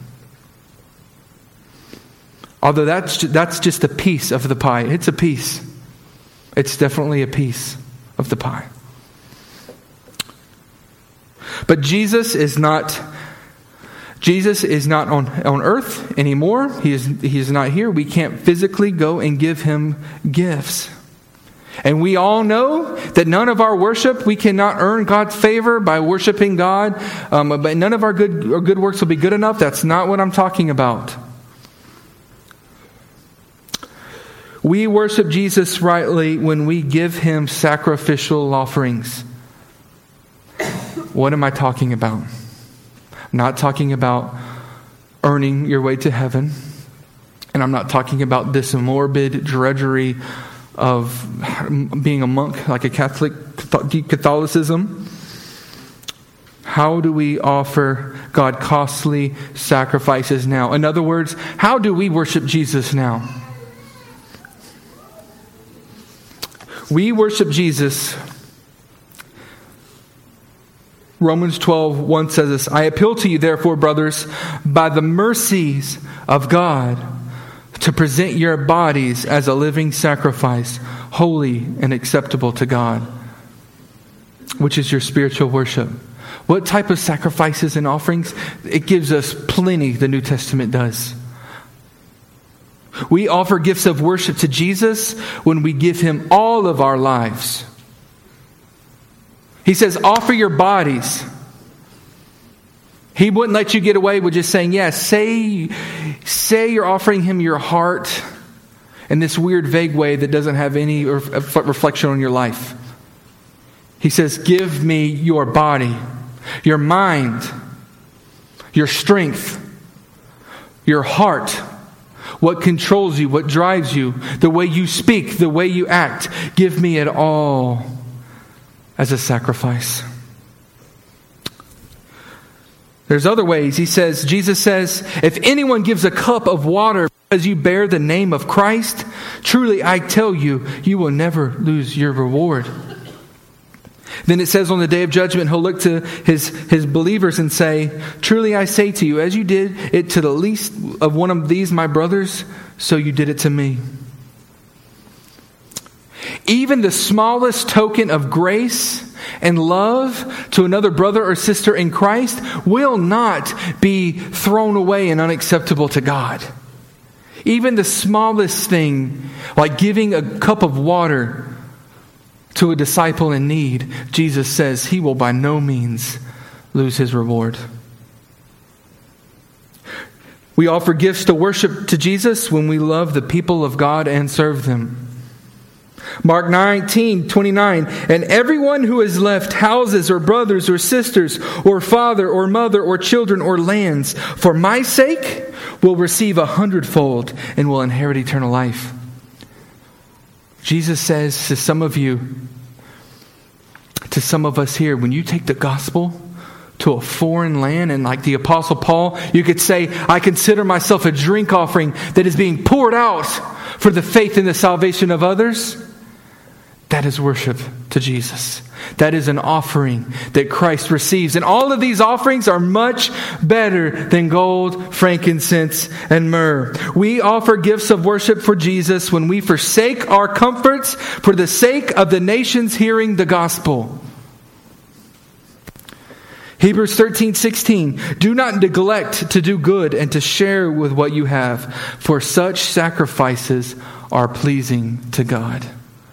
Although that's that's just a piece of the pie. It's a piece. It's definitely a piece of the pie. But Jesus is not Jesus is not on, on earth anymore. He is, he is not here. We can't physically go and give him gifts. And we all know that none of our worship, we cannot earn God's favor by worshiping God. Um, but none of our good, our good works will be good enough. That's not what I'm talking about. We worship Jesus rightly when we give him sacrificial offerings. What am I talking about? I'm not talking about earning your way to heaven. And I'm not talking about this morbid drudgery of being a monk, like a Catholic Catholicism. How do we offer God costly sacrifices now? In other words, how do we worship Jesus now? We worship Jesus. Romans twelve one says this, I appeal to you, therefore, brothers, by the mercies of God, to present your bodies as a living sacrifice, holy and acceptable to God, which is your spiritual worship. What type of sacrifices and offerings? It gives us plenty, the New Testament does. We offer gifts of worship to Jesus when we give him all of our lives. He says, offer your bodies. He wouldn't let you get away with just saying, yes, yeah, say, say you're offering him your heart in this weird, vague way that doesn't have any reflection on your life. He says, give me your body, your mind, your strength, your heart, what controls you, what drives you, the way you speak, the way you act. Give me it all as a sacrifice. There's other ways. He says, Jesus says, if anyone gives a cup of water because you bear the name of Christ, truly I tell you, you will never lose your reward. Then it says on the day of judgment, he'll look to his, his believers and say, truly I say to you, as you did it to the least of one of these my brothers, so you did it to me. Even the smallest token of grace and love to another brother or sister in Christ will not be thrown away and unacceptable to God. Even the smallest thing, like giving a cup of water to a disciple in need, Jesus says he will by no means lose his reward. We offer gifts to worship to Jesus when we love the people of God and serve them. Mark nineteen twenty-nine, and everyone who has left houses or brothers or sisters or father or mother or children or lands for my sake will receive a hundredfold and will inherit eternal life. Jesus says to some of you, to some of us here, when you take the gospel to a foreign land, and like the Apostle Paul, you could say, I consider myself a drink offering that is being poured out for the faith and the salvation of others. That is worship to Jesus. That is an offering that Christ receives. And all of these offerings are much better than gold, frankincense, and myrrh. We offer gifts of worship for Jesus when we forsake our comforts for the sake of the nations hearing the gospel. Hebrews thirteen sixteen, do not neglect to do good and to share with what you have, for such sacrifices are pleasing to God.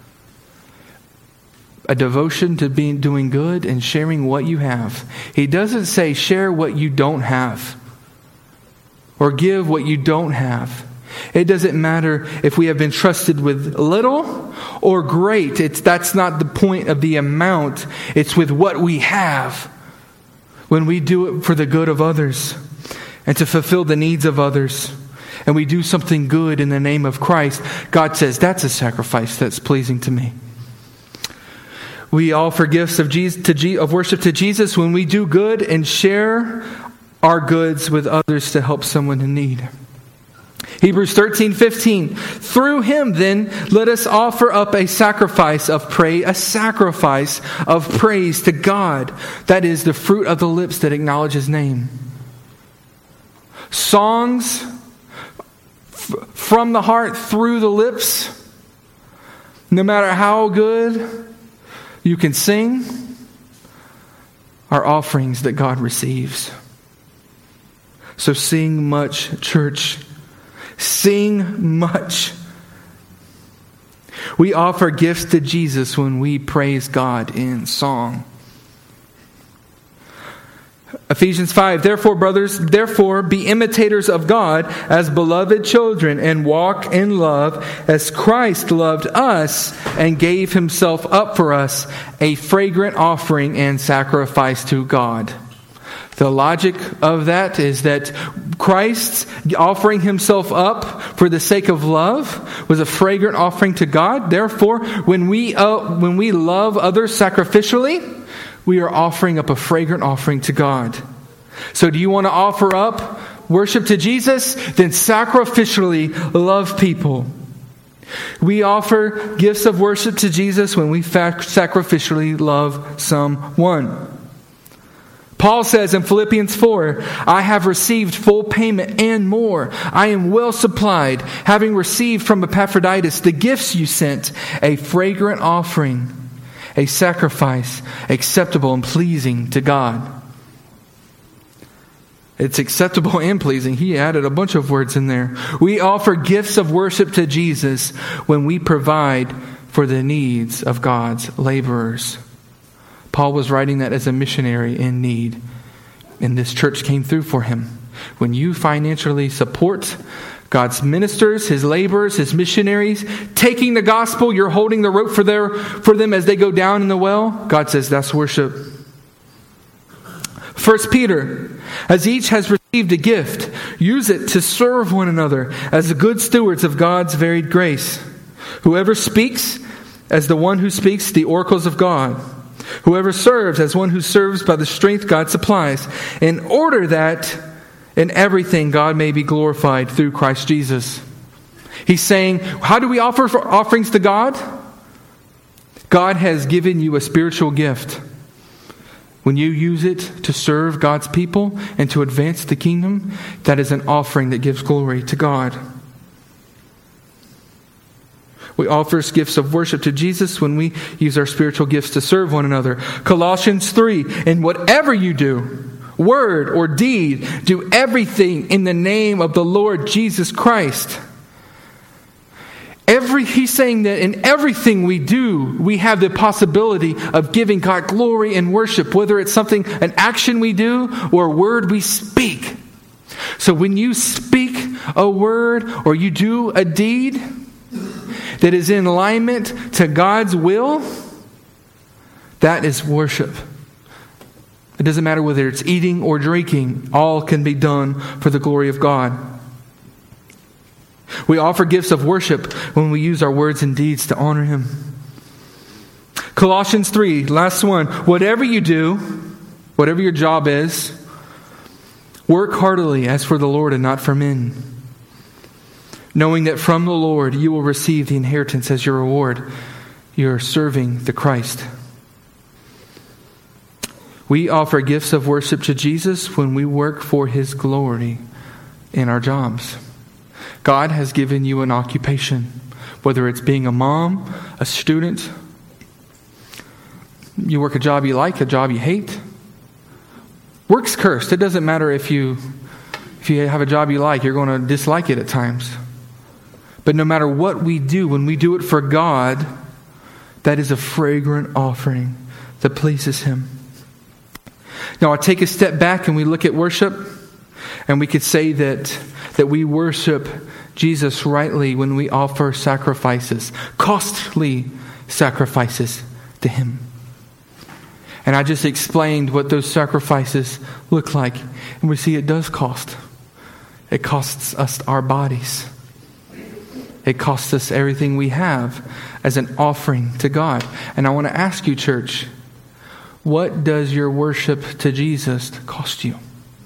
A devotion to being doing good and sharing what you have. He doesn't say share what you don't have or give what you don't have. It doesn't matter if we have been trusted with little or great. It's that's not the point of the amount. It's with what we have. When we do it for the good of others and to fulfill the needs of others, and we do something good in the name of Christ, God says that's a sacrifice that's pleasing to me. We offer gifts of Jesus, to G, of worship to Jesus when we do good and share our goods with others to help someone in need. Hebrews thirteen fifteen. Through him, then, let us offer up a sacrifice of praise, a sacrifice of praise to God. That is the fruit of the lips that acknowledge his name. Songs f- from the heart through the lips, no matter how good you can sing, are offerings that God receives. So sing much, church. Sing much. We offer gifts to Jesus when we praise God in song. Ephesians five, therefore, brothers, therefore be imitators of God as beloved children, and walk in love as Christ loved us and gave himself up for us, a fragrant offering and sacrifice to God. The logic of that is that Christ's offering himself up for the sake of love was a fragrant offering to God. Therefore, when we uh, when we love others sacrificially, we are offering up a fragrant offering to God. So do you want to offer up worship to Jesus? Then sacrificially love people. We offer gifts of worship to Jesus when we sacrificially love someone. Paul says in Philippians four, I have received full payment and more. I am well supplied, having received from Epaphroditus the gifts you sent, a fragrant offering, a sacrifice acceptable and pleasing to God. It's acceptable and pleasing. He added a bunch of words in there. We offer gifts of worship to Jesus when we provide for the needs of God's laborers. Paul was writing that as a missionary in need, and this church came through for him. When you financially support God's ministers, his laborers, his missionaries, taking the gospel, you're holding the rope for their for them as they go down in the well, God says that's worship. First Peter, as each has received a gift, use it to serve one another as good stewards of God's varied grace. Whoever speaks, as the one who speaks the oracles of God. Whoever serves, as one who serves by the strength God supplies, in order that in everything God may be glorified through Christ Jesus. He's saying, how do we offer offerings to God? God has given you a spiritual gift. When you use it to serve God's people and to advance the kingdom, that is an offering that gives glory to God. We offer gifts of worship to Jesus when we use our spiritual gifts to serve one another. Colossians three, and whatever you do, word or deed, do everything in the name of the Lord Jesus Christ. Every, he's saying that in everything we do, we have the possibility of giving God glory and worship, whether it's something, an action we do or a word we speak. So when you speak a word or you do a deed that is in alignment to God's will, that is worship. It doesn't matter whether it's eating or drinking, all can be done for the glory of God. We offer gifts of worship when we use our words and deeds to honor Him. Colossians three, last one. Whatever you do, whatever your job is, work heartily as for the Lord and not for men, knowing that from the Lord you will receive the inheritance as your reward. You are serving the Christ. We offer gifts of worship to Jesus when we work for His glory in our jobs. God has given you an occupation, whether it's being a mom, a student. You work a job you like, a job you hate. Work's cursed. It doesn't matter if you if you have a job you like, you're going to dislike it at times. But no matter what we do, when we do it for God, that is a fragrant offering that pleases Him. Now, I take a step back and we look at worship, and we could say that, that we worship Jesus rightly when we offer sacrifices, costly sacrifices to Him. And I just explained what those sacrifices look like. And we see it does cost. It costs us our bodies. It costs us everything we have as an offering to God. And I want to ask you, church, what does your worship to Jesus cost you?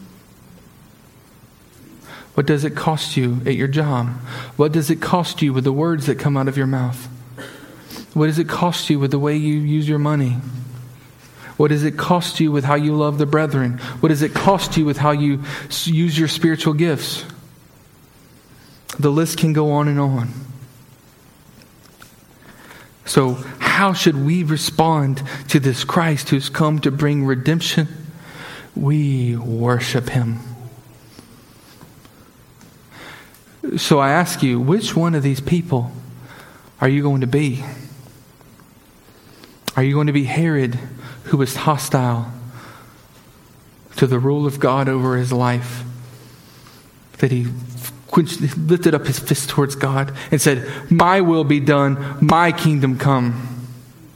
What does it cost you at your job? What does it cost you with the words that come out of your mouth? What does it cost you with the way you use your money? What does it cost you with how you love the brethren? What does it cost you with how you use your spiritual gifts? The list can go on and on. So how should we respond to this Christ who's come to bring redemption? We worship Him. So I ask you, which one of these people are you going to be? Are you going to be Herod, who was hostile to the rule of God over his life? That he lifted up his fist towards God and said, my will be done, my kingdom come.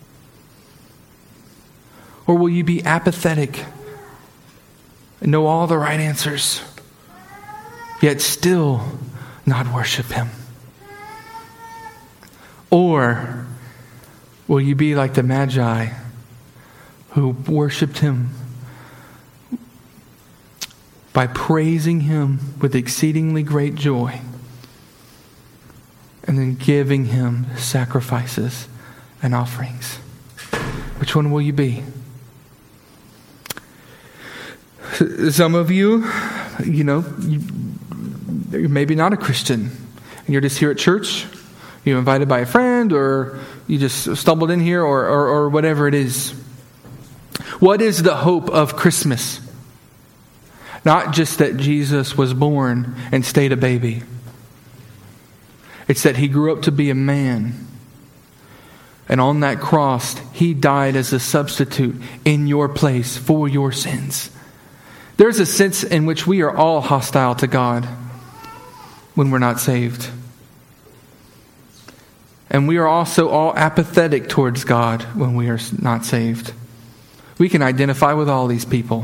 Or will you be apathetic and know all the right answers, yet still not worship him? Or will you be like the Magi who worshiped him by praising him with exceedingly great joy and then giving him sacrifices and offerings? Which one will you be? Some of you, you know, you, you're maybe not a Christian, and you're just here at church. You're invited by a friend, or you just stumbled in here, or, or, or whatever it is. What is the hope of Christmas? Not just that Jesus was born and stayed a baby. It's that he grew up to be a man. And on that cross, he died as a substitute in your place for your sins. There's a sense in which we are all hostile to God when we're not saved. And we are also all apathetic towards God when we are not saved. We can identify with all these people.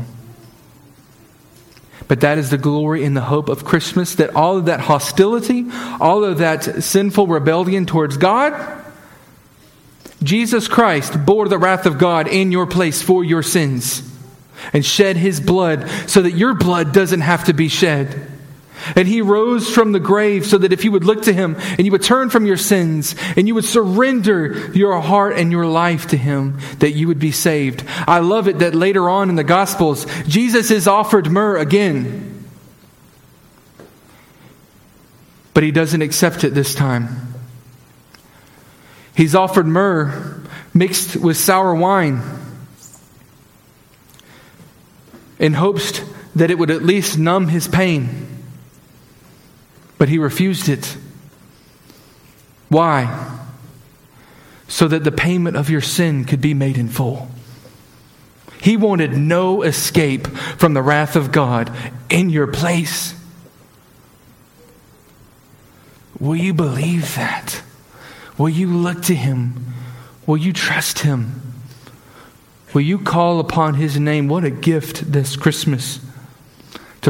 But that is the glory and the hope of Christmas, that all of that hostility, all of that sinful rebellion towards God, Jesus Christ bore the wrath of God in your place for your sins and shed his blood so that your blood doesn't have to be shed. And he rose from the grave so that if you would look to him and you would turn from your sins and you would surrender your heart and your life to him, that you would be saved. I love it that later on in the Gospels, Jesus is offered myrrh again. But he doesn't accept it this time. He's offered myrrh mixed with sour wine in hopes that it would at least numb his pain. But he refused it. Why? So that the payment of your sin could be made in full. He wanted no escape from the wrath of God in your place. Will you believe that? Will you look to him? Will you trust him? Will you call upon his name? What a gift this Christmas.